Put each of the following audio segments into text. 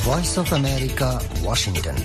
Voice of America, Washington.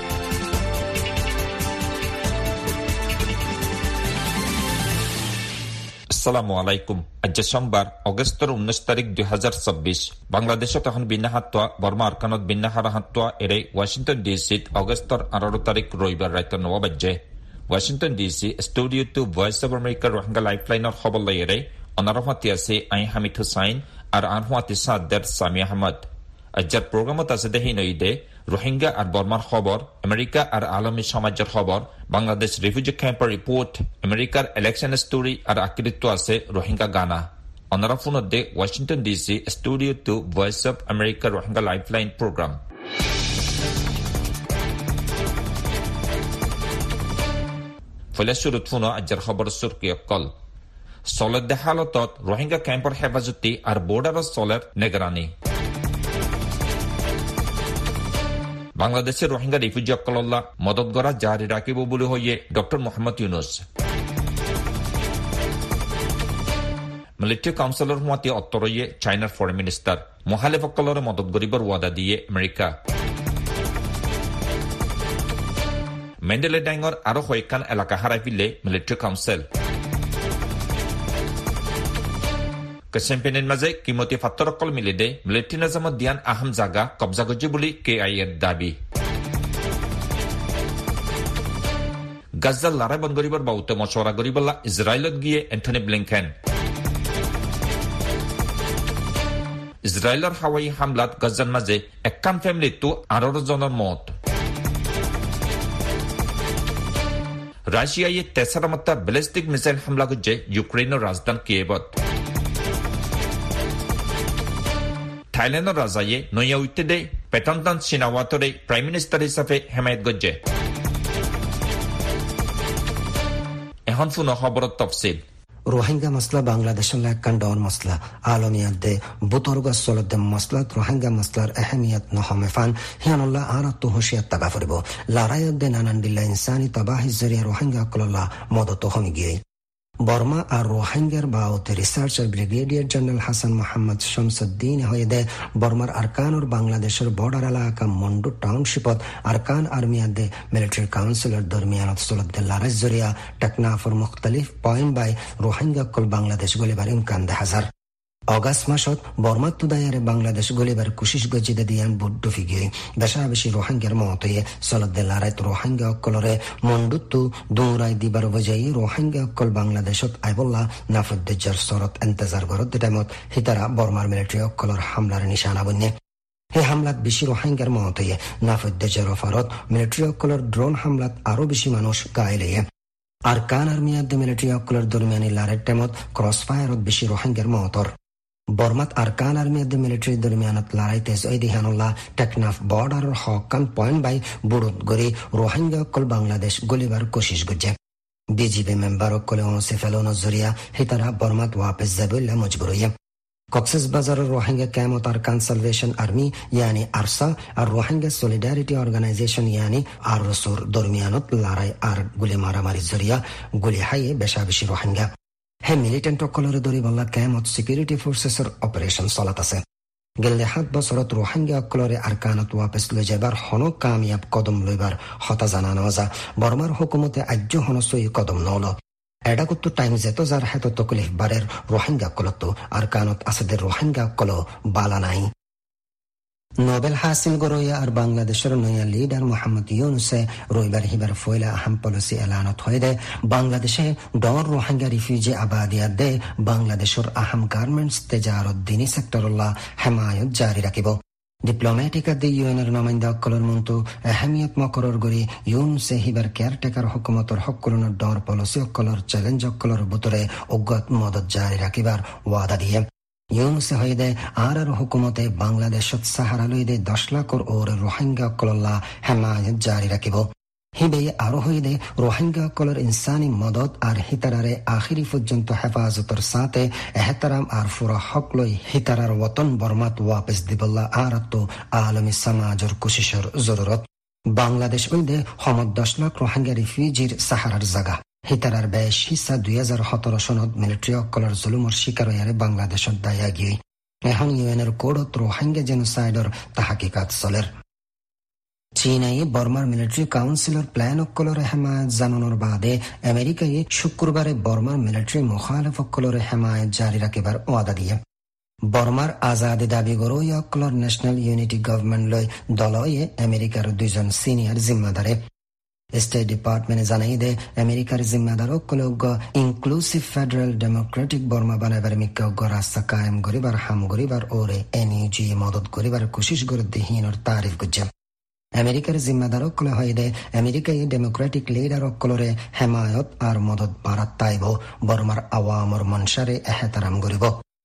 আসসালামু আলাইকুম। আজ সোমবার অগস্টর 19 তারিখ 2024। বাংলাদেশত এখন বিন্না হাত্তোয়া বর্মা আরকানত বিন্না হারা হাত্তোয়া এরে ওয়াশিংটন ডিসিত অগস্টর 18 তারিখ রবিবার রাত 9 বাজে। Washington DC studio to Voice of America Rohingya লাইফলাইনের খবর লাই এরে অনারফাতি আছে আই হামিদ হুসাইন আর আনহুয়াতি সাদ্দার সামি আহমদ। আজকের প্রোগ্রামত আছে দেহি নইদে রোহিঙ্গা আর বর্মার খবর, আমেরিকা আর আলমী সমাজের খবর, বাংলাদেশ রিফিউজি ক্যাম্পের রিপোর্ট, আমেরিকার ইলেকশন স্টোরি আর আকৃতিত্ব আছে রোহিঙ্গা গানা। অনারা ফোনদে Washington DC studio to Voice of America Rohingya lifeline program. ফলে শুরুত ফোন আজকের খবর সুরকি কল সলদ হালতত রোহিঙ্গা ক্যাম্পের হেফাজতি আর বর্ডার সলের নেগরানি। বাংলাদেশের রোহিঙ্গা রিফিউজি অকল্লা মদত করা জারি রাখিব বলে হইয়ে ডক্টর মোহাম্মদ ইউনুস। মিলিটারি কাউন্সিলর হুয়াতে অত্তরইয়ে চাইনার ফরেন মিনিস্টার। মহালেফ অকলরে মদত গরিবর ওয়াদা দিয়ে আমেরিকা। মেন্ডেলে ডাইঙর আরো কয়েকখান এলাকা হারাই ফেললে মিলিটারি কাউন্সিল। ক্যাম্পেইনের মাঝে কিমতি ফাত্তর অকল মিলে দে মিলিটারি নিজামত দিয়ান আহম জাগা কবজা গজি বলি KIA এর দাবি। গাজার লড়াই বন্ধ করিবার বাউতে মশওয়ারা করিবলা ইসরায়েলত গিয়ে অ্যান্টনি ব্লিংকেন। ইসরায়েলের হাওয়াই হামলাত গাজার মাঝে একখান ফ্যামিলি তো 18 জনের মত। রাশিয়ায় তেসরা মাত্রা ব্যালিস্টিক মিসাইল হামলা করছে ইউক্রেনের রাজধানী কিয়েভত। থাইল্যান্ডের রাজায়ে নয়া উইতে দে পেটন্টান সিনাওয়াতরে প্রাইম মিনিস্টার হিসাবে হেমায়ত গজ্জে। এখন ফুন খবরত তফসিল। রোহিঙ্গা মসলা বাংলাদেশের একখান ডর মসলা আলমিয়াদে বুতর্গ সলদে মসলাত রোহিঙ্গা মসলার আহমিয়ত নহমেফান হিয়ানুল্লাহ আরাত হুশিয়াত তাবা ফরিব লড়াইয়দে নানান বিল্লা ইনসানি তাবাহি জরিয়া রোহিঙ্গা কল্লা মদত হমি গিয়ে বর্মা আর রোহিঙ্গার বাউতে researcher brigadier general Hasan Mohammad Shamsuddin হয়েদে বর্মার আরকান और বাংলাদেশের বর্ডার এলাকা মন্ডু টাউনশিপত আরকান আর্মিয়াদে মিলিটারি কাউন্সিলর দরমিয়ানত সলদে লড়াই জরিয়া টেকনাফর মুখতলিফ পয়েন্ট বাই রোহিঙ্গা কল বাংলাদেশ গলিবার ইমকান দে হাজার। অগাস্ট মাসত বর্মাত তুদায়ারে বাংলাদেশ গলিবার কুশিস গজিদে দিয়ান বুড্ডু ফিগে বেশা বেশি রোহিঙ্গার মতয়ে সলদে লড়াইত রোহিঙ্গা অকলরে মন্ডুত্তু দৌড়াই দিবার বজাই রোহিঙ্গা অকল বাংলাদেশত আইবল্লা নাফুদ্দেজার সরত এন্তেজার করত টাইমত হিতারা বর্মার মিলিটারি অকলর হামলার নিশানা বন্যে। হে হামলাত বেশি রোহিঙ্গার মতয়ে নাফুদ্দেজার অফারত মিলিটারি অকলর ড্রোন হামলাত আরো বেশি মানুষ গায়েলে। আরকান আর্মিয়াদে মিলিটারি অকলর দরমিয়ানি লড়াইয়ের টাইমত ক্রস ফায়ারত বেশি রোহিঙ্গার মতর। বর্মাত আরকান আর্মিয়াদে মিলিটারি দরমিয়ানত লড়াইতে জয়দিহানুল্লাহ টেকনাফ বর্ডারের হকান পয়েন্ট বাই বুড়ুত গড়ি রোহিঙ্গা অকল বাংলাদেশ গলিবার কোশিশ গজ্জে। বিজিবি মেম্বার অকলে অনসে ফেলন জরিয়া হিতারা বর্মাত ওয়াপেস যাবইল্লা মজবুর হইয়া। কক্সেস বাজারের রোহিঙ্গা ক্যাম্পত আরকান সালভেশন আর্মি ইয়ানি আরসা আর রোহিঙ্গা সলিডারিটি অর্গানাইজেশন ইয়ানি আর রসুর দরমিয়ানত লড়াই আর গুলি মারামারি জরিয়া গুলি হাইয়ে বেশা বেশি রোহিঙ্গা। হে মিলিটেন্ট অকলরে দরি বল্লা ক্যাম্পত সিকিউরিটি ফোর্সেসের অপারেশন চলাত আছে। গেলে 7 বছৰত রোহিঙ্গা অকলরে আরকানত ওয়াপেস লৈ যাবার হন কামিয়াব কদম লইবার হতা জানানো যা বর্মার হুকুমতে আজ্য হন সই কদম নল। এডা কুত্তু টাইম যেত যার হেত তকলিফ বারের রোহিঙ্গা অকলত আরকানত আসাদের রোহিঙ্গা অকল বালা নাই। নোবেল হাসিল গরইয়া আর বাংলাদেশের নয়া লিডার মোহাম্মদ ইউনুসে রবিবার হিবার ফয়লা আহম পলিসি এলানত হয়ে দে বাংলাদেশে ডর রোহিঙ্গা রিফিউজি আবাদিয়াত দে বাংলাদেশের আহম গার্মেন্টস তেজারত দিনী সেক্টরুল্লাহ হেমায়ত জারি রাখিব। ডিপ্লোম্যাটিক আদি ইউএনের নমাইন্দা অকলর মন্তু আহমিয়ত মকরর গরি ইউনুসে হিবার কেয়ারটেকার হুকুমতর হকলনের ডর পলিসি অকলর চ্যালেঞ্জ অকলর বুতরে অজ্ঞত মদত জারি রাখিবার ওয়াদা দিয়ে ইউনুসে হইদে আর হুকুমতে বাংলাদেশত সাহারা লইদে 10 লাখর ওর রোহিঙ্গা অকল্লা হেমায়ত জারি রাখিব। হিবে আরো হইদে রোহিঙ্গা অকলর ইনসানি মদত আর হিতারারে আখিরি পর্যন্ত হেফাজতর সাথে এহতারাম আর ফুরা হক লই হিতারার ওতন বর্মাত ওয়াপেস দিবল্লা আর তো আলমী সমাজের কোশিশের জরুরত। বাংলাদেশ হইদে হমদ 10 লাখ রোহিঙ্গা রিফিউজির সাহারার জায়গা। হিতারার বেশ হিসা 2017 সনত মিলিটারি অকলর জুলুমর শিকার হইয়ারে বাংলাদেশত দায়া গিয়ে এখন ইউএনের কোডত রোহিঙ্গা জেনোসাইডর তাহাকিকাত চলের চীনাই বর্মার মিলিটারি কাউন্সিলর প্ল্যান অক্কলরে হেমায়ত জানানোর বাদে আমেরিকায় শুক্রবারে বর্মার মিলিটারি মুখালিফ অক্কলরে হেমায়ত জারি রাখিবার ওয়াদা দিয়ে বর্মার আজাদি দাবি গরই অক্কলর ন্যাশনাল ইউনিটি গভর্নমেন্ট লই দলয়ে আমেরিকার 2জন সিনিয়র জিম্মাদারে স্টেট ডিপার্টমেন্টে জানাই দে আমেরিকার জিম্মাদার অক্কলজ্ঞ ইনক্লুসিভ ফেডারেল ডেমোক্রেটিক বর্মা বানাবার মিক্কজ্ঞ রাস্তা কায়েম করিবার হাম করিবার ওরে এনইউজি মদত করিবার কোশিশ করে দেহীনর তারিফ গুজে আমেরিকার জিম্মাদার অক্কলে হয় দে আমেরিকায় ডেমোক্রেটিক লিডার অক্কলরে হেমায়ত আর মদত বাড়াত তাইব বর্মার আওয়ামর মনসারে এহতারাম করিব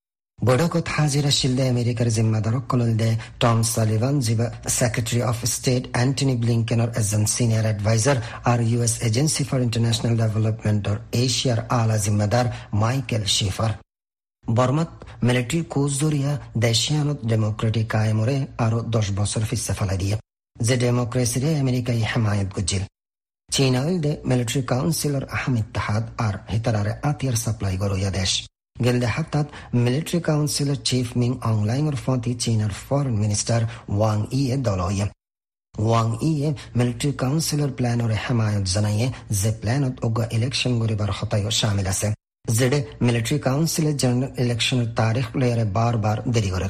বৈঠকত হাজির আসিল দে আমেরিকার জিম্মাদার অক্কল দে টম সালিভান জিবা সেক্রেটারি অফ স্টেট অ্যান্টনি ব্লিংকেনর এজন সিনিয়র অ্যাডভাইজার আর ইউএস এজেন্সি ফর ইন্টারন্যাশনাল ডেভেলপমেন্টর এশিয়ার আলা জিম্মাদার মাইকেল শিফার বর্মাত মিলিটারি কোচ জরিয়া দেশিয়ানত ডেমোক্রেটিক কায়েমরে আরো 10 বছর ফিসে ফেলা দিয়ে যে ডেমোক্রেসিরে আমেরিকায় হেমায়ত গুজিল চীন আইল দে মিলিটারি কাউন্সিলর আহম ইত্তেহাদ আর হিতারারে আতিয়ার সাপ্লাই গরইয়া দেশ গেলদে হাতাত মিলিটারি কাউন্সিলর চিফ মিং অংলাইংর ফতি চীনের ফরেন মিনিস্টার ওয়াং ইয়ে দলয়ে ওয়াং ইয়ে মিলিটারি কাউন্সিলর প্ল্যানরে হেমায়ত জানাইয়ে যে প্ল্যানত ওগা ইলেকশন গরিবার হতায় শামিল আছে যেডে মিলিটারি কাউন্সিলের জেনারেল ইলেকশনের তারিখ লয়ারে বারবার দেরি করে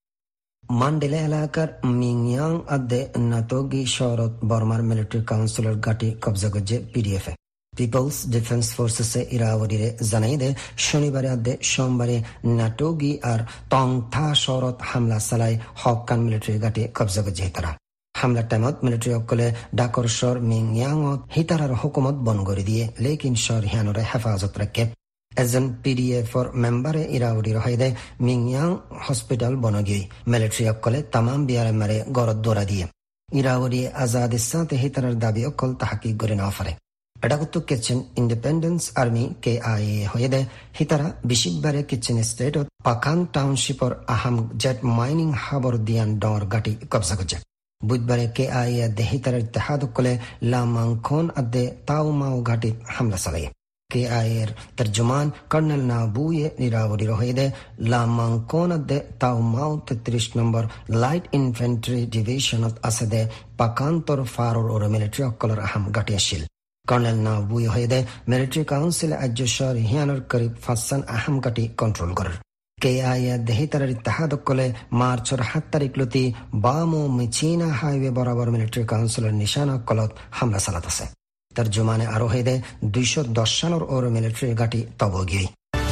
মান্ডেলা এলাকার মিংয়াং আদে নাতোগি শহরত বর্মার মিলিটারি কাউন্সিলর গাটি কবজা গজ্জে পিডিএফ পিপলস ডিফেন্স ফোর্সেস ইরাওয়ারিরে জানাই দে শনিবারে আদে সোমবারে নাটোগি আর টংথা শহরত হামলা চালাই হকান মিলিটারি গাটি কবজা গজ্জে হিতারা হামলার টাইমত মিলিটারি অকলে ডাকর শহর মিংয়াংত হিতারার হুকুমত বন করে দিয়ে লেকিন শহর হিয়ানরে হেফাজত রাখে এজন পিডিএফর মেম্বারে ইরাউডি রহাই দেয় মিংয়াং হসপিটাল বনগিয়ে মিলিটারি অকলে তামাম বিয়ারে মারে গরদ দৌড়া দিয়ে ইরাউডি আজাদের সাথে হিতারার দাবি অকল তাহাকি করে না পারে এটা তো কিচেন ইন্ডিপেন্ডেন্স আর্মি KIA হয়ে দেয় হিতারা বিশিকবারে কিচেন স্টেটত পাকান টাউনশিপর আহাম জেট মাইনিং হাবর দিয়ান ডর গাটি কবজা করছে বুধবারে KIA দে হিতারার ইত্তেহাদ অকলে লামাংখন আদে তাও মাও ঘাটি হামলা চালায় KIA তর্জমান কর্নেল নাবুয়ে নিরাবরি রহে দে লামাংকন দে তাও মাও 33 নম্বর লাইট ইনফেন্ট্রি ডিভিশনত আছে দে পাকান্তর ফারর ওর মিলিটারি অকলর আহাম গাটি আসিল কর্নেল নাবুয়ে হয়ে দে মিলিটারি কাউন্সিল আজ্য শহর হিয়ানর করিব ফাসান আহাম গাটি কন্ট্রোল করার KIA দেহি তার ইত্তেহাদ অকলে মার্চর 7 তারিখ লতি বামো মিচিনা হাইওয়ে বরাবর মিলিটারি কাউন্সিলের নিশানা কলত হামলা চালাত আছে তর্জমানে আরো হয়ে দেয় 210 সালের ওর মিলিটারি গাটি তবগিয়ে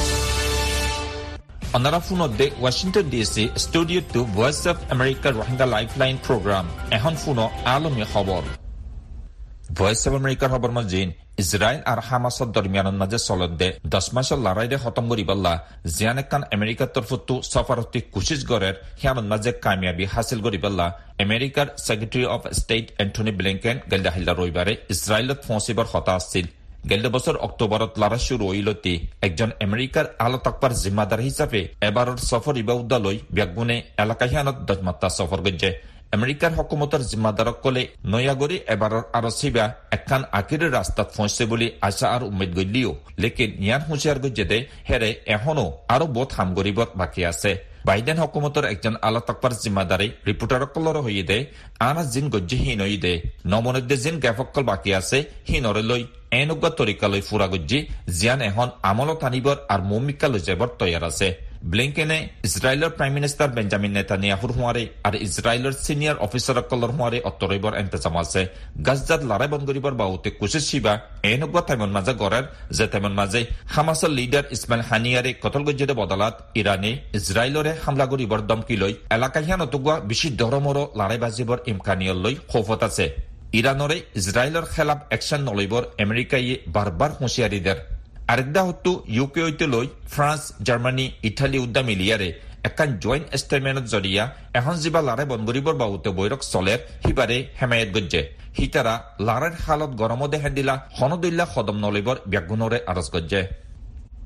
অনারা ফোনতে Washington DC studio to Voice of America Rohingya lifeline program এখন ফোন আলমী খবর ভয়েস অফ আমেরিকার খবর মজিন ইসরায়েল আর হামাসর দরমিয়ানের মাঝে চলতে 10 মাসের লড়াইরে খতম করিবাল্লা জিয়ানেকান আমেরিকার তরফতো সফারতি কোশিশ গড়ের হিয়ানোর মাঝে কামিয়াবি হাসিল করিবাল্লা আমেরিকার secretary of state Antony Blinken গেলদাহিল্লা রবিবারে ইসরায়েলত পৌঁছিবার কথা আছিল গেল বছর অক্টোবরত লড়াই শুরু হইলতি একজন আমেরিকার আলো তাকবার জিম্মাদার হিসাবে এবারের সফর ইবাউদ্দালৈ ব্যাগুনে এলাকা হিয়ানত 10 মাত্রা সফর গজ্জে আমেরিকার হকুমতের জিম্মাদারক কলে নয়াগরি এবারের আরো সিবা একখান আকিরের রাস্তাত পৌঁছে বলে আশা আর উম্মেদ গলিও লেকিন ইয়ান হুঁশিয়ার গজ্জে দে হেরে এখনো আরো বহুত হাম গরিবত বাকি আছে বাইডেন হকুমতের একজন আলো তাকবার জিম্মাদারে রিপোর্টারকলর হইয়ে দে আনা জিন গজ্জে হিন হই দে নমনদে জিন গ্যাফকল বাকি আছে হিনরে লই এনুগা তরিকালৈ ফুরা গজ্জি জিয়ান এখন আমলত আনিবৰ আর মৌমিকা লৈ যাবৰ তৈয়ার আছে ব্লিংকেনে ইসরায়েলের প্রাইম মিনিস্টার বেঞ্জামিন নেতানিয়াহুর হুঁয়ারে আর ইসরায়েলের সিনিয়র অফিসারসকলৰ হুঁয়ারে অত্তরইবৰ এন্তেজাম আছে গাজাত লড়াই বন্ধ করিবার বাবুতে কোশিশ শিবা এনুগা টাইমন মাঝে গড়ের যে টাইমন মাঝে হামাসের লিডার ইসমাইল হানিয়ারে কতল গজ্জেদে বদলাত ইরানে ইসরায়েলরে হামলা করিবার দমকি লৈ এলাকা হিয়ানতুগুয়া বেশি দরমর লড়াই বাজিবৰ ইমকানিয়ল লৈ খৌফত আছে ইরানরে ইসরায়েলের খেলাফ একশন নলইবর আমেরিকায় বারবার হুঁশিয়ারি দের আরেকদা হতো ইউকে হইতে লৈ ফ্রান্স জার্মানি ইটালি উদ্যা মিলিয়ারে একান জয়েন্ট স্টেটমেন্টত জরিয়া এখন যা লড়াই বন্ধ করিবার বাবুতে বৈরক চলের হিবারে হেমায়ত গজ্জে হিতারা লড়াইর হালত গরম দেখা দিলা হনদুল্লা কদম নলইবর ব্যাগুণরে আরজ গজ্জে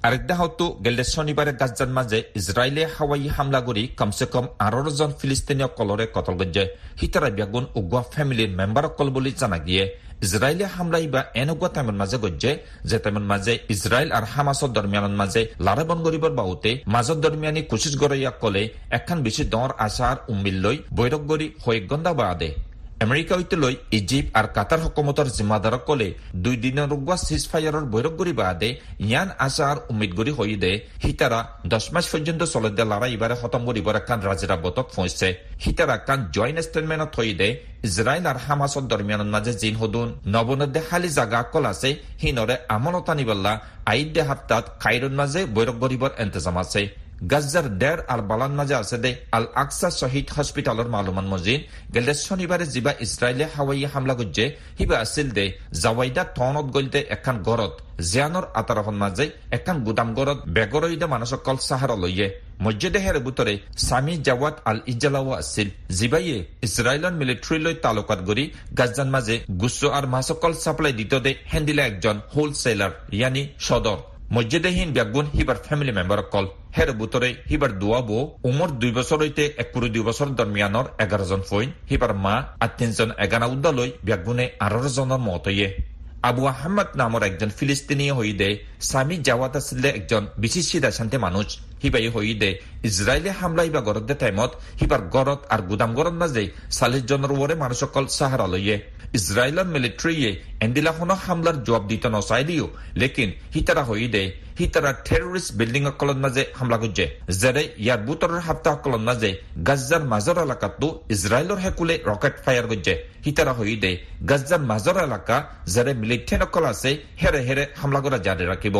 আরেকদা হতো গেলে শনিবারে গাজ্জার মাঝে ইসরায়েলে হাওয়াই হামলা করি কমসে কম 18 জন ফিলিস্তিনীয় কলরে কতল গজ্জে হিতারা বেগুন উগুয়া ফ্যামিলির মেম্বার কল বলে জানা গিয়ে ইসরায়েলে হামলাই বা এনেগুয়া টাইমের মাঝে গজ্জে যে টাইমের মাঝে ইসরায়েল আর হামাসর দরমিয়ানের মাঝে লারেবন গরিবর বাউতে মাজর দরমিয়ানি কুশিস গড়াইয়া কলে একখান বেশি দর আশার উম্মিল লই বৈরক গড়ি হয়ে গন্দা বাদে আমেরিকা হইতে লই ইজিপ্ট আর কাতার হকুমতর জিম্মাদার কলে 2 দিনের রুগুয়া সিজফায়ারের বৈরক গড়ি বাদে ইয়ান আশার উম্মিদ গড়ি হয়ে দে হিতারা 10 মাস পর্যন্ত চলে দে লড়াই এবারে খতম করিবার একখান রাজিরা বতক পৌঁছে হিতারা একখান জয়েন্ট স্টেটমেন্টত হয়ে দে ইসরায়েল আর হামাসর দরমিয়ানের মাঝে জিন হদুন নবনদে খালি জাগা কল আছে হিনরে আমলতা নিবাল্লা আইদে হাপ্তাত কাইরন মাঝে বৈরক গরিবর ইন্তজাম আছে গাজ্জার ডের আর বালান মাঝে আছে দে আল আকসা শহীদ হসপিটালের মালুমান মজিদ গেলে শনিবারে জিবা ইসরায়েলে হাওয়াই হামলা গজ্জে হিবা আছিল দে জাওয়াইদা টনত গলতে একখান গরত জিয়ানর আতারহন মাঝে একখান গুদাম গরত বেগরইদা মানুষকল সাহারা লইয়ে মসজিদে হের বুতরে সামি জাওয়াত আল ইজালাও আছিল জিবাইয়ে ইসরায়েলের মিলিটারি লই তালুকাত গরি গাজ্জান মাঝে গুসো আর মাসকল সাপ্লাই দিত দে হ্যান্ডিলা একজন হোলসেলার ইয়ানি সদর মসজিদেহীন ব্যাগুন হিবার ফ্যামিলি মেম্বার কল হের বুতরে হিবার দুয়াবো উমর 2 বছর হইতে 1 বছর দরমিয়ানর 11 জন ফইন হিবার মা আর 3 জন এগানা উদ্দালই ব্যাগুনে 18 জনের মত হইয়ে আবু আহমদ নামর একজন ফিলিস্তিনি হইদে সামি জাওয়াত আসলে একজন বিশেষ শান্তি মানুষ হিবাই হইদে ইসরায়েলে হামলাই বা গরদে টাইমত হিবার গরত আর গুদাম গরত মাঝে 40 জনের ওরে মানুষকল সাহারা লইয়ে ইসরায়েলের মিলিটারিয়ে এন্দিলাখনো হামলার জবাব দিতে নচাইলিও লেকিন হিতারা হইদে হিতারা টেররিস্ট বিল্ডিং অকলন মাঝে হামলা করছে যারে ইয়ার বুতরের হাপ্তা অকলন মাঝে গাজ্জার মাজর এলাকাতো ইসরায়েলের হেকুলে রকেট ফায়ার করছে হিতারা হইদে গাজ্জার মাজর এলাকা যারে মিলিটেন অকল আছে হেরে হেরে হামলা করা জারি রাখিব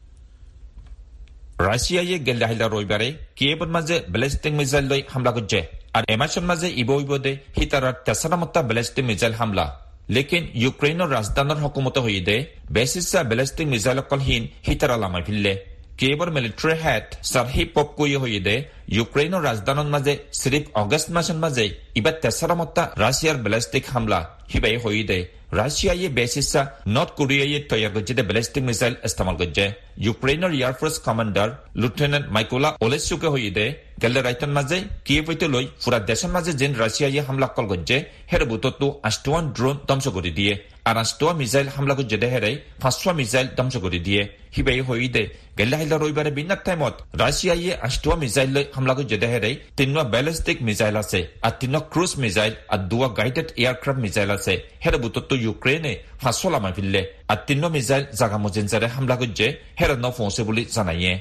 রাশিয়ায় গেলে হাইলা রবিবারে কিয়েভের মাঝে ব্যালিস্টিক মিসাইল লই হামলা করছে আর এমাসের মাঝে ইবদে হিতারার তেসারামত্তা ব্যালিস্টিক মিসাইল হামলা লেকিন ইউক্রেনের রাজধানীর হকুমত হইদে বেসিসা ব্যালিস্টিক মিসাইল অকলহীন হিতারা লামাই ফিরলে কিয়েভের মিলিটারি হেড সারহি পপকুই হইদে ইউক্রেনের রাজধানীর মাঝে সিরিফ অগস্ট মাসের মাঝে ইবার তেসারামত্তা রাশিয়ার ব্যালিস্টিক হামলা হিবাই হইদে রাশিয়ায় বেসিসা নর্থ কোরিয়ায় তৈয়ার করছে ব্যালিস্টিক মিসাইল ইস্তেমাল করছে ইউক্রেনের এয়ারফোর্স কমান্ডার লেফটেন্যান্ট মাইকোলা ওলেসুকে হইদে গেলে রাইতন মাঝে কিয়েভ হইতে লই পুরা দেশের মাঝে যেন রাশিয়ায় হামলা কল করছে হের বুততো 8টা ড্রোন ধ্বংস করে দিয়ে আর 8টা মিসাইল হামলা করছে দে হেরে 5টা মিসাইল ধ্বংস করে দিয়ে হিবাই হইদে গেলে হাইলা রবিবারে বিনার টাইমত রাশিয়ায় 8টা মিসাইল লই হামলা করছে দে হেরে 3টা ব্যালিস্টিক মিসাইল আছে আর 3টা ক্রুজ মিসাইল আর 2টা গাইডেড এয়ারক্রাফট মিসাইল আছে হের বুততো ইউক্রেনে 500 লামাই ফিরলে আর 3টা মিসাইল জাগা মজিনজারে হামলা করছে হের ন পৌঁছে বলে জানাইয়ে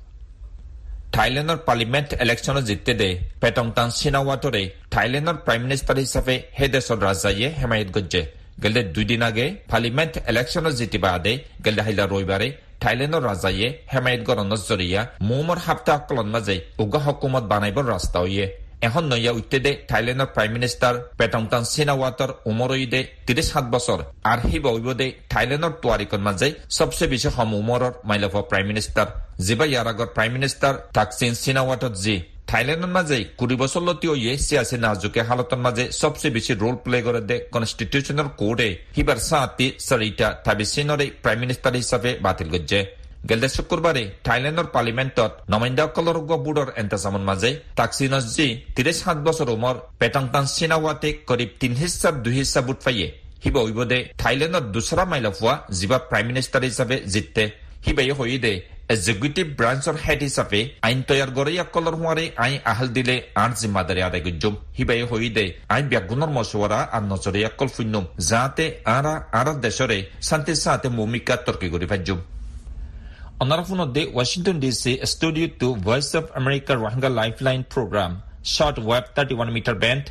থাইল্যান্ডের পার্লিমেন্ট ইলেকশনে জিততে দে পেটংটান সিনাওয়াটরে থাইল্যান্ডের প্রাইম মিনিস্টার হিসাবে হে দেশের রাজাইয়ে হেমায়ত করছে গেলে 2 দিন আগে পার্লিমেন্ট ইলেকশনে জিতিবা আদে গেলে হাইলা রবিবারে থাইল্যান্ডের রাজাইয়ে হেমায়ত গণনার জরিয়া মোমর হাপ্তা আকলন মাঝে উগা হকুমত বানাইবার রাস্তা হইয়ে এখন নইয়া উঠতে দে থাইল্যান্ডের প্রাইম মিনিস্টার পেটংটান সিনাওয়াটর উমরইদে 37 বছর আর হি বইবদে থাইল্যান্ডের তোয়ারিকর মাঝে সবচেয়ে বেশি কম উমরর মাইলফ প্রাইম মিনিস্টার জিবা ইয়ার আগর প্রাইম মিনিস্টার থাকসিন সিনাওয়াটর জি থাইল্যান্ডের মাঝে 20 বছর লতি হইয়ে সিয়াসি নাজুকে হালতের মাঝে সবচেয়ে বেশি রোল প্লে করে দে কনস্টিটিউশনাল কোডে হিবার সাতি সরিটা থাবিসিনরে প্রাইম মিনিস্টার হিসাবে বাতিল করছে গেলে শুক্রবারে থাইল্যান্ডের পার্লিমেন্টত নমাইন্দাকলর বুডর এন্তাজামন মাঝে তাকসিনজি 37 বছর উমর পেটংটান সিনাওয়াতে করিব 3 হিস্সা 2 হিস্সা বুট পাইয়ে হিবা উইবদে থাইল্যান্ডের দুসরা মাইলফুয়া জিবা প্রাইম মিনিস্টার হিসাবে জিততে হিবাই হইদে এক্সিকিউটিভ ব্রাঞ্চর হেড হিসাবে আইন তৈয়ার করে কলর হুয়ারে আইন আহাল দিলে আর জিম্মাদারি আদায় গুজুম হিবাই হইদে আইন ব্যাগুনের মশওয়ারা আর নজরে কল ফুন্নুম যাতে আর দেশরে শান্তির সাথে ভূমিকা তর্কি করে ফাইজুম অনারফুনদে Washington DC studio 2 Voice of America Rohingya lifeline program short wave 31 meter band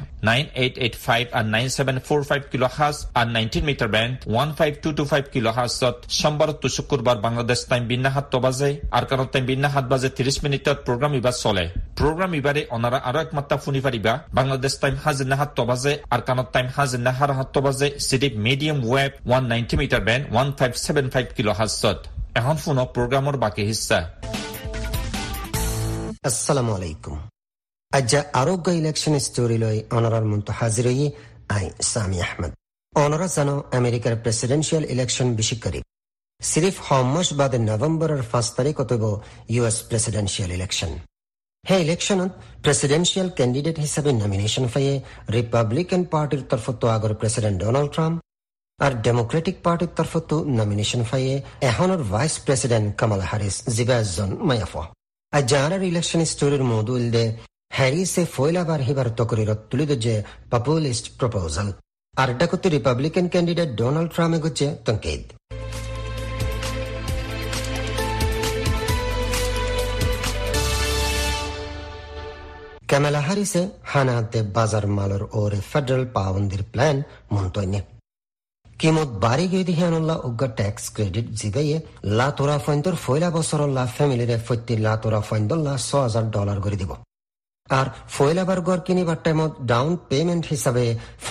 9885 and 9745 kilohertz and 19 meter band 15225 kilohertz সোমবার তো শুক্রবার বাংলাদেশ টাইম বিন্না 7 বাজে আর কারণ টাইম বিন্না 7 বাজে 30 মিনিটত প্রোগ্রাম ইবা চলে প্রোগ্রাম ইবারে অনারা আরো এক মাত্রা ফুনি পারিবা বাংলাদেশ টাইম হাজিনা 7 বাজে আর কারণ টাইম হাজিনা 7 বাজে সিডিপ medium wave 190 metre band 1575 kilohertz এখন ফোন প্রোগ্রামের বাকি হিস্সা আসসালামু আলাইকুম আজ আরোগ্য ইলেকশন স্টোরি লই অনারার মতো হাজির হই আই সামি আহমদ অনারা জানো আমেরিকার প্রেসিডেন্সিয়াল ইলেকশন বিশেষ করে সিরিফ হম্মস বাদে নভেম্বরের 5 তারিখত হইব ইউএস প্রেসিডেন্সিয়াল ইলেকশন। সেই ইলেকশনত প্রেসিডেন্সিয়াল ক্যান্ডিডেট হিসাবে নমিনেশন পাইয়ে রিপাব্লিকান পার্টির তরফতো আগর প্রেসিডেন্ট ডোনাল্ড ট্রাম্প আর ডেমোক্রেটিক পার্টির তরফতো নমিনেশন পাইয়ে এখনের ভাইস প্রেসিডেন্ট কামালা হ্যারিস জিবাজন মায়াফা। আর জানার ইলেকশন স্টোরির মৌদুল দে হ্যারিসে ফয়লাবার হিবার তকরিরত তুলিদ যে পপুলিস্ট প্রপোজাল আর ডাকতে রিপাবলিকান ক্যান্ডিডেট ডোনাল্ড ট্রাম্পে গুচ্ছে তঙ্কেদ। কামালা হ্যারিসে হানাতে বাজার মালর ওরে ফেডারেল পাবন্দির প্ল্যান মন্তন্যে কিমত বাড়ি গিয়ে দিহানুল্লাহ উগ্র ট্যাক্স ক্রেডিট জিবাইয়ে লাতোরা ফৈন্দর ফয়লা বছরল্লাহ ফ্যামিলিরে ফৈতি লাতোরা ফৈন্দল্লাহ $6,000 করে দিব আর ফয়লাবার গড় কিনিবার টাইমত ডাউন পেমেন্ট হিসাবে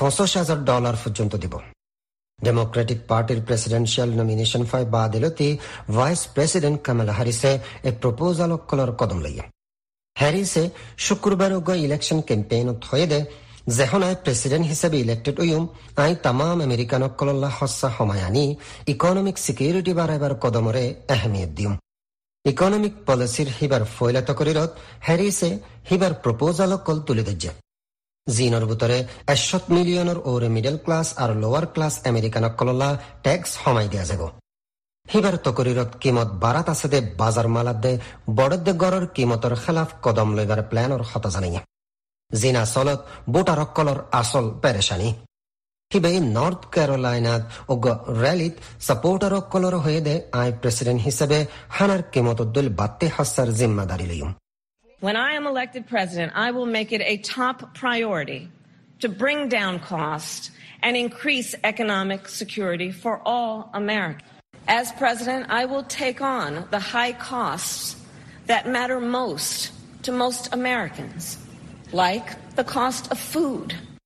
$65,000 পর্যন্ত দিব। ডেমোক্রেটিক পার্টির প্রেসিডেন্সিয়াল নমিনেশন ফাই বাদিলতি ভাইস প্রেসিডেন্ট কামালা হ্যারিসে এ প্রপোজাল কলর কদম লইয়া হ্যারিসে শুক্রবার উগ্র ইলেকশন ক্যাম্পেইনত হয়ে দে যেখন আই প্রেসিডেন্ট হিসেবে ইলেক্টেড হইম আই তাম আমেরিকানক কলল্লা হস্যা সময় আনি ইকোনমিক সিকিউরিটি বাড়াইবার কদমরে আহমিয়ত দিম। ইকোনমিক পলিসির হিবার ফয়লাত করিরত হ্যারিসে হিবার প্রপোজাল কল তুলে দিচ্ছে জিনর ভিতরে 100 মিলিয়নের ওরে মিডল ক্লাস আর লোয়ার ক্লাস আমেরিকানক কলল্লা ট্যাক্স সমাই দিয়া যাব। হিবার তকরিরত কিমত বারাত আছে দে বাজার মালাত দে বড়দ দে গড়র কিমতর খেলাফ কদম লইবার প্ল্যানর হতা জানাইয়া জিনা চলত বোটার কলর আসল পেরেশানি হিবে নর্থ ক্যারোলাইনাত ওগ র্যালিত সাপোর্টার কলর হয়ে দে আই প্রেসিডেন্ট হিসেবে হানার কিমত দুল বাত্তে হাসার জিম্মাদারি লইম। When I am elected president, I will make it a top priority to bring down costs and increase economic security for all Americans. As president, I will take on the high costs that matter most to most Americans, like the cost of food.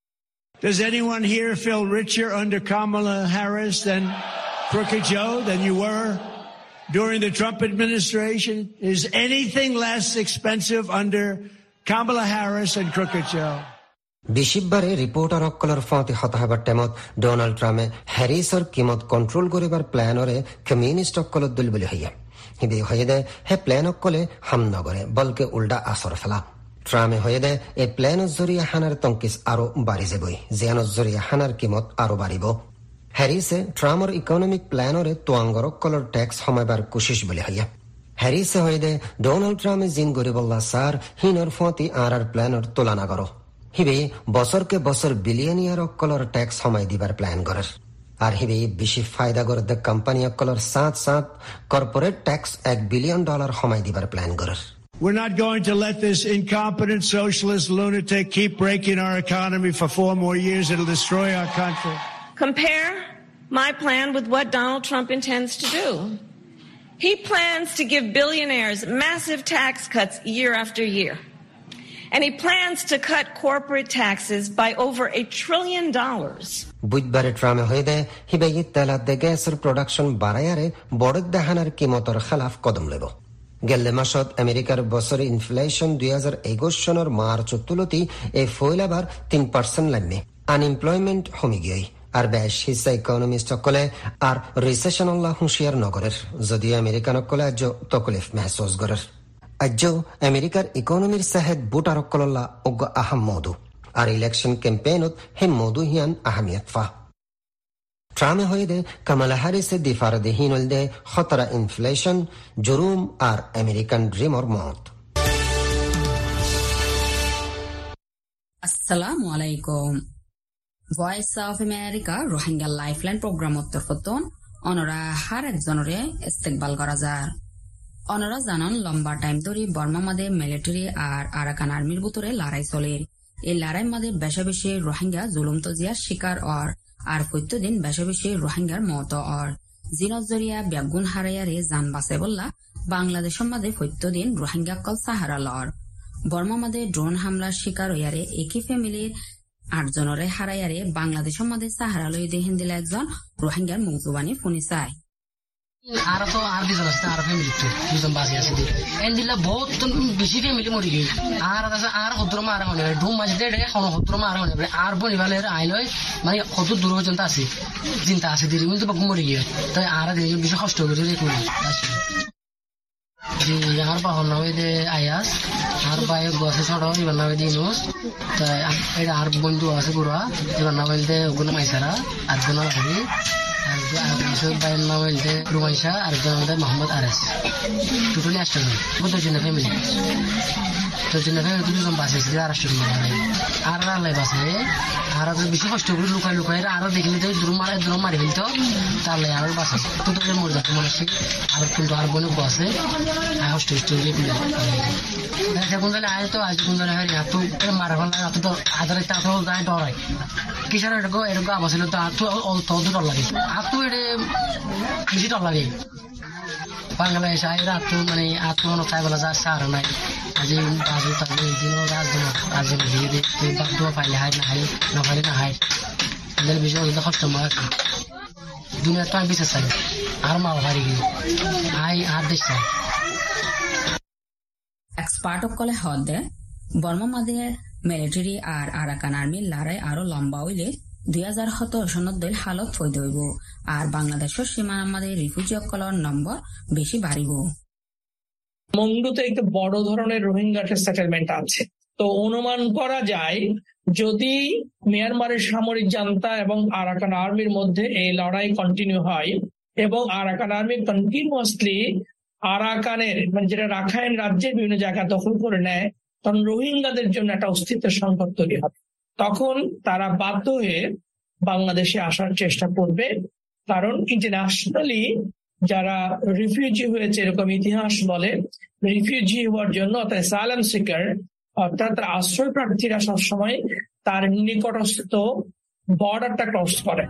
Does anyone here feel richer under Kamala Harris than Crooked Joe than you were during the Trump administration? Is anything less expensive under Kamala Harris and Crooked Joe? বিশিববারে reporter অকলর ফাঁতি হতাহবার টাইমত Donald ট্রাম্পে হ্যারিসর কিমত control করিবার প্ল্যানরে communist অকলত দুল বলে হইয়া হিবে হয়ে দে হে প্ল্যান অকলে হাম নগরে বলকে উল্টা আসর ফেলা ট্রাম্পে হয়ে দে এই প্ল্যানের জরিয়া হানার তঙ্কিস আরো বাড়ি যাবই জিয়ানোর জরিয়া হানার কিমত আরো বাড়িব। হ্যারিসে ট্রাম্পর ইকোনমিক প্ল্যানরে তোয়াঙ্গর অকলর ট্যাক্স সমাইবার কোশিশ বলে হইয়া হ্যারিসে হয়ে দে ডোনাল্ড ট্রাম্পে জিন গরিবল্লা সার হিনর ফাঁতি আর প্ল্যানর তুলনা করো হিবে বছরকে বছর বিলিয়নিয়ার অকলর ট্যাক্স সমাই দিবার প্ল্যান করার আর হিবে বেশি ফায়দা করে দে কোম্পানি অকলর সাথ কর্পোরেট ট্যাক্স $1 বিলিয়ন সমাই দিবার প্ল্যান করার। We're not going to let this incompetent socialist lunatic keep breaking our economy for 4 more years. It'll destroy our country. Compare my plan with what Donald Trump intends to do. He plans to give billionaires massive tax cuts year after year. And he plans to cut corporate taxes by over $1 trillion. বুধবারে ট্রাম্পে হয়ে দে হিবে তেলাত দে গ্যাসের production বাড়াইয়ারে বড়দ দেহানার কিমতর খেলাফ কদম লেব। গেলে মাসত আমেরিকার বছরে inflation 2021 সনের March তুলতি এই ফয়লাবার 3% লাগবে আনএমপ্লয়মেন্ট কমে গিয়ে আর বেশ হিসা ইকোনমিস্ট সকলে আর রিসেশন আল্লাহ হুঁশিয়ার নগরের যদিও আমেরিকান সকলে আজ তকলিফ মেহসুস করের আজ আমেরিকার ইকোনমির সাহেদ বুটার সকল্লা অজ্ঞ আহাম মধু আর ইলেকশন ক্যাম্পেইনত হে মধু হিয়ান আহমিয়ত ফা ট্রামে হয়ে দে কামালা হ্যারিসে দিফার দে হিনল দে খতরা ইনফ্লেশন জুরুম আর আমেরিকান ড্রিমর মত। আসসালামু আলাইকুম। Voice of America Rohingya lifeline program তরফতন অনরা হার একজনরে ইস্তেকবাল করা যার অনরা জানান লম্বা টাইম ধরে বর্মা মাদে মিলিটারি আর আরাকান আর্মির ভিতরে লড়াই চলে। এই লড়াই মাদে বেশা বেশি রোহিঙ্গা জুলুম তজিয়ার শিকার আর প্রত্যেকদিন বেশা বেশি রোহিঙ্গার মত জিনত জরিয়া ব্যাগুন হারাইয়ারে জান বাঁচে বললা বাংলাদেশের মাদে প্রত্যেকদিন রোহিঙ্গা কল সাহারা লর বর্মা মাদে ড্রোন হামলার শিকার হইয়ারে একই ফ্যামিলির 8 জনরে হারাইয়ারে বাংলাদেশের মাদে সাহারা লই দেহেন দিলে একজন রোহিঙ্গার মুখ জুবানি শুনি চায়। আর তো আর দুজন আছে আর ফ্যামিলি তো দুজন বাসে আছে এন দিলা বহুত বেশি ফ্যামিলি মরি গই আর আছে আর হদ্র মারা মানে ডুম মাঝে দেড়ে কোন হদ্র মারা মানে আর বনি ভালে আইলই মানে কত দূর পর্যন্ত আছে চিন্তা আছে দিদি কিন্তু বাক মরি গই তাই আর দেড়ে বেশি কষ্ট করে রে করি জি আমার বাবার নামে দে আয়াস আর ভাই বসে ছোট এবার নামে দিনুস তাই এটা আর বন্ধু আছে গুড়া এবার নামে দে ওগুলো মাইসারা আর গুলো আছে ভাইয়ের নাম বলতে রুমাইশা আর মোহাম্মদ আরেস টোটালি 8 জন দুজন ফ্যামিলি দুজন বাসে এসেছিল আর 8 জন আর আল্লাহ বাসে আর বেশি কষ্ট করে লুকাই লুকাই আরো দেখলে তো দূর মারি ফেলতো তাহলে আর বাসে টোটালি মরে যাচ্ছে মানুষ আর কিন্তু আর বোন বসে কষ্ট কোন জানে আয় তো আজ কোন জানে এত মারা ফেলা এত তো আধার একটা গায়ে ডরাই কিসার এরকম আবাস ছিল তো আর তো ডর লাগে আর তো এটা বেশি ডর লাগে বাংলাদেশ আয় রাত মানে আত্মমনে চাই বলা যায় সার নাই আজ বাজু তাজু দিন আজ দিয়ে দেখতে বাধ্য পাইলে হাই না হাই না পাইলে না হাই এদের বিষয় কষ্ট মার দুনিয়া তো আমি বিচার চাই আর মা বাড়ি গিয়ে আই আর দেশ চাই এক্সপার্টসকলে হদে বর্মা মাদে মিলিটারি আর আরাকান আর্মির লড়াই আরো লম্বা হইলে 2017 সনদ হালত হয়ে দইব আর বাংলাদেশের সীমানার মাঝে রিফিউজিসকলের নম্বর বেশি বাড়িব। মংডুতে একটা বড় ধরনের রোহিঙ্গা সেটেলমেন্ট আছে, তো অনুমান করা যায় যদি মিয়ানমারের সামরিক জান্তা এবং আরাকান আর্মির মধ্যে এই লড়াই কন্টিনিউ হয় এবং আরাকান আর্মি কন্টিনিউয়াসলি আরাকানের মানে যেটা রাখাইন রাজ্যের বিভিন্ন জায়গা দখল করে নেয়, তখন রোহিঙ্গাদের জন্য একটা অস্তিত্বের সংকট তৈরি হবে। তখন তারা বাধ্য হয়ে বাংলাদেশে আসার চেষ্টা করবে, কারণ ইন্টারন্যাশনালি যারা রিফিউজি হয়েছে এরকম ইতিহাস বলে রিফিউজি হওয়ার জন্য অর্থাৎ অ্যাসাইলাম সিকার অর্থাৎ আশ্রয় প্রার্থীরা সবসময় তার নিকটস্থ বর্ডারটা ক্রস করে।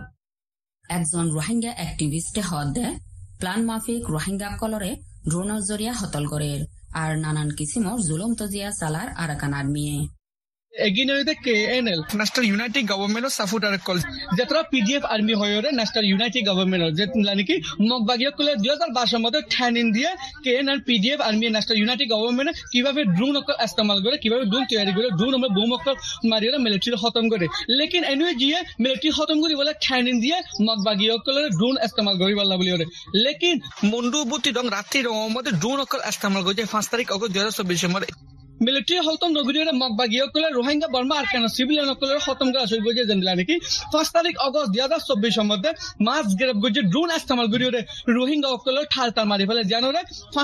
একজন রোহিঙ্গা অ্যাক্টিভিস্টে হদ দেয় প্লান মাফিক রোহিঙ্গা কলরে ড্রোনের জরিয়া হতল করে আর নানান কিসিমর জুলুম তজিয়া চালার আরাকান আর্মিয়ে এগিনরিতে KNL national united government supporter কল যেতরা পিডিএফ আর্মি হয়রে ন্যাশনাল ইউনাইটেড গভর্নমেন্ট যে লানিকি মগবাগিয়া কলে 2012 মধ্যে ঠ্যানিন দিয়ে KNL PDF army national united government কিভাবে ড্রোন অকল ইস্তেমাল করে কিভাবে ড্রোন তৈরি করে ড্রোন আমরা বোম অকল মারিয়ে মিলিটারি খতম করে লেকিন এনুয়ে জিয়ে মিলিটারি খতম করি বলে ঠ্যানিন দিয়ে মগবাগিয়া কলে ড্রোন ইস্তেমাল করি বলা বলি ওরে লেকিন মন্ডু বুতি দং রাত্রি মধ্যে ড্রোন অকল ইস্তেমাল করে 5 তারিখ অগস্ট 2024 মধ্যে মিলিটারি হলতম নগরীর মগবাগিয়কলে রোহিঙ্গা বর্মা আর কেন সিভিলিয়ানসকলের খতম করা শুরু করেছে জানিলা নাকি 5 তারিখ অগস্ট 2024 মধ্যে মাস গ্রেপ গজে ড্রোন ইস্তেমাল করিয়ে রোহিঙ্গা সকলের ঠালতা মারি ফেলে জানোরে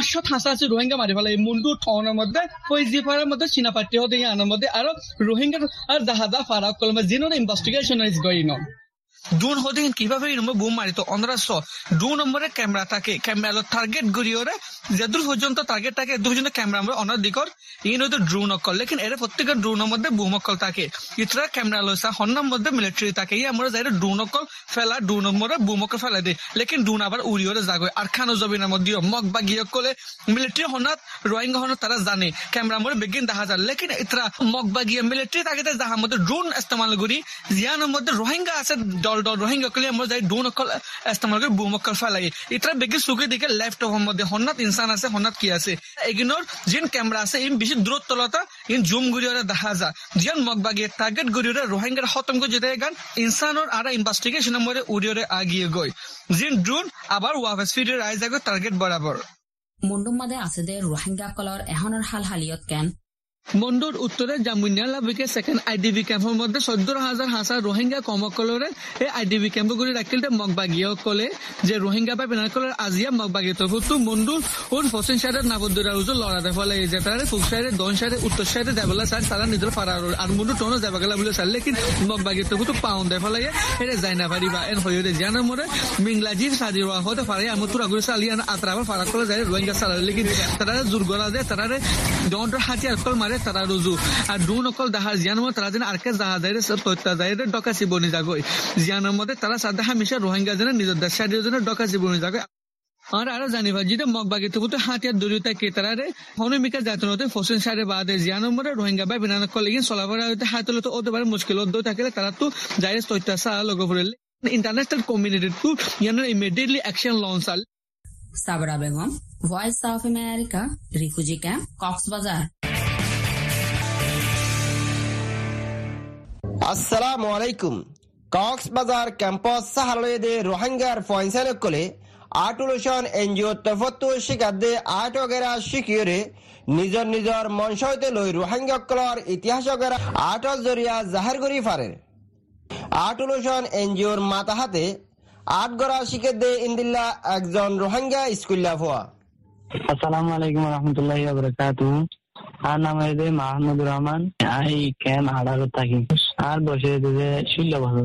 588 রোহিঙ্গা মারি ফেলে এই মুন্ডু ঠনের মধ্যে ফৈজিফারের মধ্যে চীনাপাট্টি হতে আনার মধ্যে আরো রোহিঙ্গা আর জাহাজা ফারাক কলমে জিনোর investigation is going on drone হতে কিভাবে বুম মারিত 1500 2 নম্বরের ক্যামেরা থাকে ক্যামেরা টার্গেট গড়িয়ে যেদূর পর্যন্ত টার্গেট থাকে এদূর পর্যন্ত ক্যামেরা আমরা অন্য দিকর ইন হয়তো ড্রোন অকল লেকিন এর প্রত্যেকের ড্রোনের মধ্যে বুম অকল থাকে ইতরা ক্যামেরা লইসা হন্নার মধ্যে মিলিটারি থাকে আমরা যাই ড্রোন অকল ফেলা ড্রোন নম্বরে বুম অকল ফেলা দেয় লেকিন ড্রোন আবার উড়িয়ে যাগয় আর খানো জবিনের মধ্যে মগ বা গিয়ে কলে মিলিটারি হনাত রোহিঙ্গা হনাত তারা জানে ক্যামেরা মধ্যে বেগিন দেখা যায় লেকিন ইতরা মগ বা গিয়ে মিলিটারি থাকে যাহার মধ্যে ড্রোন ইস্তেমাল করি জিয়ানোর মধ্যে রোহিঙ্গা আছে দল রোহিঙ্গা কলে আমরা যাই ড্রোন অকল ইস্তেমাল করে বুম অকল ফেলাই ইতরা বেগি সুখে দিকে লেফট ওভার মধ্যে হনাত ইনসান আছে হনাত কি আছে এগিনোর জিন ক্যামেরা আছে ইন বেশি দূরত্বলতা ইন জুম গড়িয়ে দেখা যায় জিয়ান মগবাগিয়ে টার্গেট গড়িয়ে রোহিঙ্গার খতম করে যেতে গান ইনসানোর আর ইনভেস্টিগেশনের মধ্যে উড়িয়ে আগিয়ে গই জিন ড্রোন আবার ওয়াফেস ফিডের আই যাগো টার্গেট বরাবর মুন্ডুম মাদে আছে দে রোহিঙ্গা কলর এহনের হাল হালিয়ত কেন মন্ডুর উত্তরে জামুনিয়ালা উইকে সেকেন্ড আইডিবি ক্যাম্পের মধ্যে 14,000 রোহিঙ্গা কমকলরে এই আইডিবি ক্যাম্প গুলি রাখিল মগবাগিয়া কলে যে রোহিঙ্গা বা পেনাকলের আজিয়া মগবাগিয়া তফুতু মন্ডুর ওর ফসিন সাইডের নাবদুরা উজু লড়াতে ফলে যেটারে ফুক সাইডে দন সাইডে উত্তর সাইডে দেবলা সাইড সারা নিজের ফারার আর মন্ডু টোনো যাবাগলা বলে চাল লেকিন মগবাগিয়া তফুতু পাউন্ড দে ফলে এটা যাই না পারিবা এর হইরে জানার মরে মিংলাজি সাজি রওয়া হতে পারে আমি তুরা গুলি চালিয়ান আত্রাবার ফারাক কলে যায় রোহিঙ্গা সারা লেকিন তারা জুরগলা দে তারারে ডন্টর হাতিয়ার কল মারে তারা রুজু আর ড্রোন অকল দাহার জিয়ানোর মধ্যে তারা যেন আরকে জাহাজাইরে তথ্য যাইরে ডকাসি বনি যাগই জিয়ানোর মধ্যে তারা সাদা হামেশা রোহিঙ্গা যেন নিজের দেশ সাইডের জন্য ডকাসি বনি যাগই আর আরো জানিবা যেটা মগবাগি তবু হাতিয়ার দরিতা কে তারারে হনমিকা জাতনতে ফসিন সাইডে বাদে জিয়ানোর মধ্যে রোহিঙ্গা বা বিনা কল লেগিন চলাফেরা হইতে হাতলে তো ওতে পারে মুশকিল ওদ্দ থাকলে তারা তো যাইরে তথ্য সা লগ ফুরেলে ইন্টারন্যাশনাল কমিউনিটি টু ইয়ানোর immediately action launch Sabra Begum, Voice of America, refugee camp, Cox's Bazar. আসসালামু আলাইকুম। কক্সবাজার ক্যাম্পাস সাহালয়েদে রোহিঙ্গার ফয়সালকলে আটুলশন এনজিও তফত্তু শিকাদে আটগেরা শিকিরে নিজর নিজর মনসইতে লই রোহিঙ্গাকলর ইতিহাসগেরা আট জরিয়া জাহের করি ফারে আটুলশন এনজিওর মাথা হাতে আটগরা শিকাদে ইন্দিল্লা একজন রোহিঙ্গা স্কুল্লা ফোয়া। আসসালামু আলাইকুম রহমতুল্লাহি ওয়া বারাকাতুহু। আর নাম হইছে মাহমুদুর রহমান। আই ক্যাম্প হাড়ার থাকি আর বসে 16 বছর।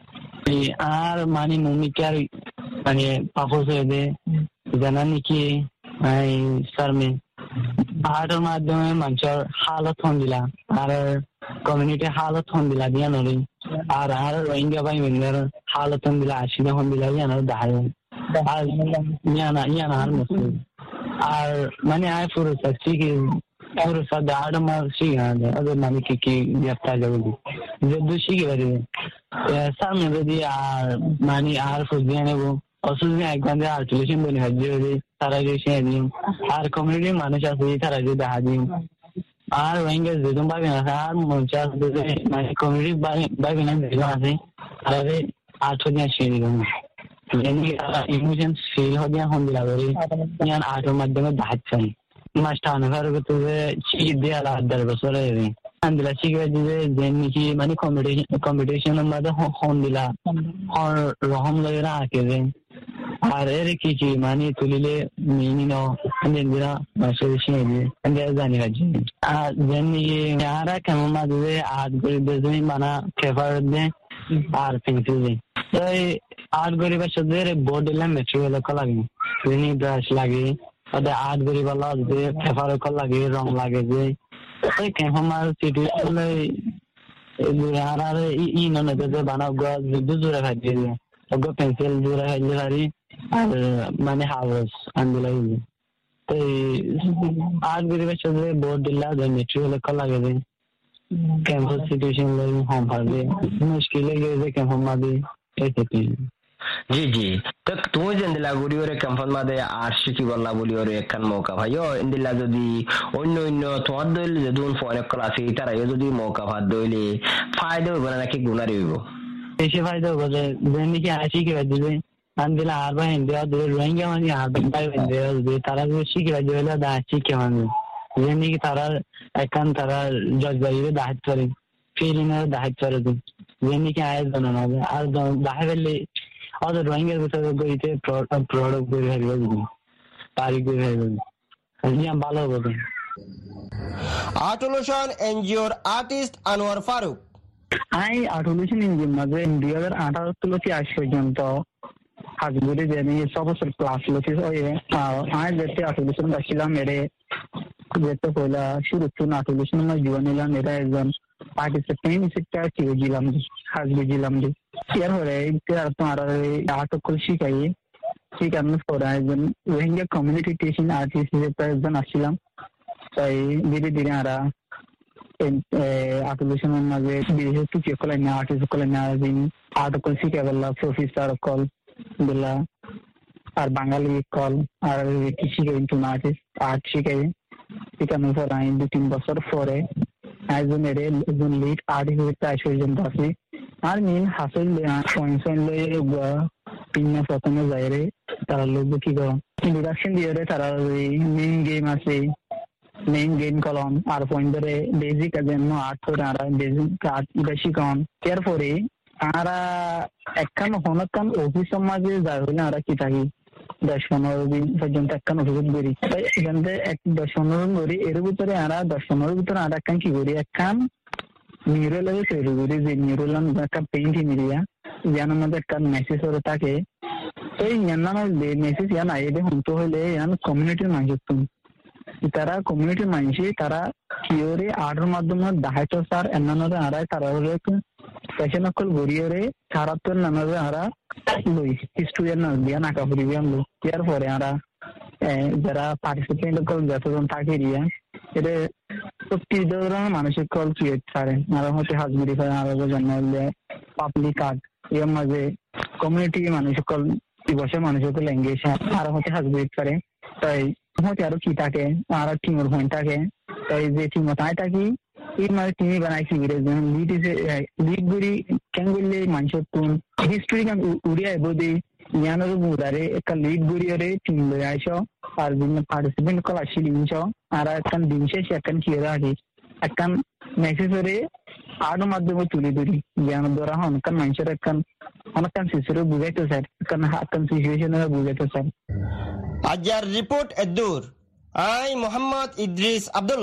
আর মানে মুমিকার মানে পাপস হয়ে জানানি কি আই সারমে আর্টের মাধ্যমে মানুষের হালত হন দিলা আর কমিউনিটি হালত হন দিলা দিয়া নলি আর রোহিঙ্গা ভাই মেয়ের হালত হন দিলা আসিনা হন দিলা ইয়ানোর দাহায় আর ইয়ানা আর মুসলিম আর মানে আয় পুরুষ কি পুরুষ দাঁড় মার শিখা ওদের মানে কি গ্রেফতার যাবো যদি শিখে পারি সামনে যদি আর মানে আর ফুসবিয়া নেবো অসুবিধা একবারে আর্টিলেশন বলে হাজির তারা গেছে আর কমিউনিটির মানুষ আছে তারা যে দেখা দিন আর রোহিঙ্গা যেরকম পাবে না আর মঞ্চ আসবে মানে কমিউনিটি পাবে না যেরকম আছে তারা আর্ট হয়ে আসে এরকম ইমোশন ফিল হয়ে এখন দিলা করে আর্টের মাধ্যমে দেখাচ্ছেন মাস্টার আনফার করতে শিখে দিয়ে 10 বছর আন্দিলা শিখে দিবে যে নাকি মানে কম্পিটিশনের মধ্যে হন দিলা রহম লগেরা আঁকে যে আর এর কি মানে তুলিলে মিনিনো দিলা মাসে শিখে দিয়ে জানি রাজি আর যেন নাকি যারা কেমন মাঝে আর্ট করে মানা ফেভার দে আর পেন্সিল দেয় তাই আর্ট গরিবের সাথে বোর্ড দিলাম মেটেরিয়াল লাগে ব্রাশ লাগে ওদের আর্ট গরিবার লাগে ফেভার লাগে রং লাগে যে আমার সিচুয়েশন আর ই ননে বানাও জোড়া খাই দিয়ে পেন্সিল জোড়া খাইলে পারি আর মানে হাউস আনবিলাই তো আর্ট গরিবের সাথে বোর্ড দিলা মেটেরিয়াল লাগে যে ক্যাম্পাস সিচুয়েশন লাগে হোম পারবে মুশকিল হয়ে ক্যাম্পাস মাঝে এসে জি জি তো তুমি যে ইন্দিলা গুড়িওরে ক্যাম্পাস মাঝে আর শিখি বললা বলিওরে একখান মৌকা ভাইও ইন্দিলা যদি অন্য তোমার দইলে যদি অনেক ক্লাসে তারা যদি মৌকা ভাত দইলে ফায়দা হইব না নাকি গুণারি হইব? বেশি ফায়দা হইব যে নাকি আর শিখে দিবে আনদিলা আর ভাই দেওয়া দিলে রোহিঙ্গা মানে আর ভাই দেওয়া দিবে তারা যদি শিখে দিবে দা শিখে মানে যে নাকি তারা একখান তারা জজবাড়িতে দাহাত করে ফিলিংয়ের দাহাত করে যে নাকি আয়োজন হবে আর দাহাই ফেললে ওদের রোহিঙ্গার ভিতরে গইতে প্রোডাক্ট করে ফেলবে তারিখ করে ফেলবে ভালো হবে। আর্টুলশন এনজিওর আর্টিস্ট আনোয়ার ফারুক। আই আর্টুলশন এনজিওর মাঝে 2018 থেকে আজ পর্যন্ত হাজগুড়ি জানি সব বছর ক্লাস লছি আই যেতে আর্টুলশন আসছিলাম এরে যেতে পয়লা শুরু থেকে আর্টুলশন আমার জীবন নিলাম এরা একজন পার্টিসিপেন্ট সেটা কি জিলাম হাজগুড়ি জিলাম এর হলে তোমার আর্টকল শিখানোর পরে একজন রোহিঙ্গা কমিউনিটি টিচিং আর্টিস্ট হিসেবে একজন আসছিলাম তাই ধীরে ধীরে আমরা আর্টুলেশনের মাঝে বিশেষ কিছু কলেন না আর্টিস্ট কলেন না আর্টকল শিখে বললা প্রফেসর কল বললা আর বাঙালি কল আর কি শিখে কিন্তু আর্টিস্ট আর্ট শিখানোর পর আমি 2-3 বছর পরে একজন লিড আর্টিস্ট হিসেবে পর্যন্ত আছি আর মেন হাসল পয়েন্ট পিন্না প্রথমে যাইরে তারা লোক কি করো ইন্ট্রোডাকশন দিয়ে তারা মেইন গেম আছে মেইন গেম কলম আর পয়েন্ট ধরে বেসিক জন্য আর্ট করে আর বেসিক আর্ট বেশি কম এরপরে তারা একখান হনকান অফিস সমাজে যাই হলে আমরা কি থাকি 10-15 দিন পর্যন্ত একখান অভিযোগ করি তাই এখান থেকে 10-15 দিন করি এর ভিতরে আমরা 10-15 ভিতরে আর একখান কি করি একখান নিউরাল তৈরি করি যে নিউরাল একটা পেইন্ট মিডিয়া ইয়ানোর মধ্যে একটা মেসেজ করে থাকে এই ইয়ানোর মেসেজ ইয়ান আইডে হতে হলে ইয়ান কমিউনিটির মানুষ তারা কমিউনিটির মানুষই তারা কিওরে আর্টের মাধ্যমে দাহাইতো স্যার এনানোরে আরা তারা ফ্যাশন অকল গড়িয়ে তারা তো নানারে আরা লই স্টুডেন্ট না দিয়া নাকা ফুরিবি আনলো ইয়ার পরে আরা যারা পার্টিসিপেন্ট কল যতজন থাকে রিয়া এটা প্রতি ধরনের মানসিক কল ক্রিয়েট করেন আর হতে হাজগুড়ি করে আরো জানালে পাবলিক আর্ট এর মাঝে কমিউনিটি মানসিক কল বসে মানুষের ল্যাঙ্গুয়েজ আর হতে হাজবেট করে তাই হতে আরো কি থাকে আর টিমের পয়েন্ট থাকে তাই যে টিম তাই থাকি এই মানে টিমই বানাইছি লিড গুড়ি কেন বললে মানুষের তুন হিস্ট্রি কান উড়িয়া বদি ইয়ানোর মুদারে একটা লিড গুড়িয়রে টিম লয়ে আইসো আর বিভিন্ন পার্টিসিপেন্ট কলা শিলিংছ আর একটা দিন শেষে একটা কি রাখি একটা মেসেজরে আরো মাধ্যমে তুলে ধরি জ্ঞান দ্বারা হনকান মানুষের একখান অনেকখান শিশুরে বুঝাইতো স্যার একখান সিচুয়েশনে বুঝাইতো স্যার আজার রিপোর্ট এদুর আই মোহাম্মদ ইদ্রিস আব্দুল